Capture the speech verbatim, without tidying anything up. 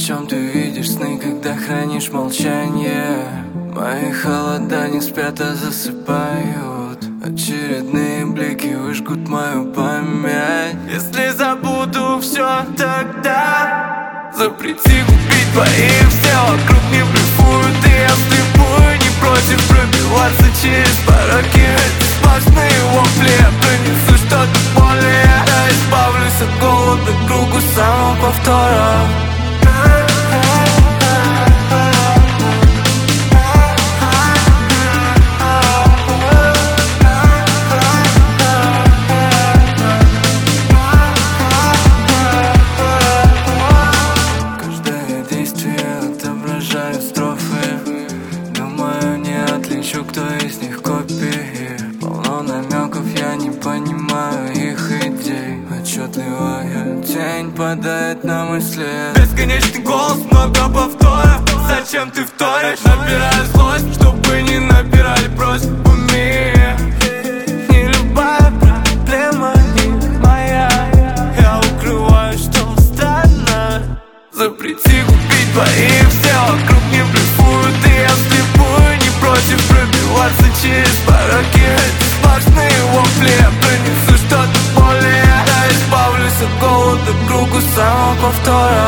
чем ты видишь сны, когда хранишь молчание? Мои холода не спят, а засыпают. Очередные блики выжгут мою память. Если забуду все, тогда запрети губить двоих. Все вокруг не блефуют, и я вслепую не против пробиваться через пороки. Эти сплошные вопли, я принесу что-то более. Я избавлюсь от голода, кругу самого повтора. Кто из них копии? Полно намеков, я не понимаю их идей. Отчетливая тень падает на мысли. Бесконечный голос, много повторов. Зачем ты вторишь? Набираю злость, чтобы не набирали просьбами. Не любая проблема не моя. Я укрываю, что странно. Запрети губить двоих. Все вокруг не блефуют, и я вслепую не против пробиваться через пороки. Эти сплошные вопли, я принесу что-то более. Я избавлюсь от голода, кругу самого повтора.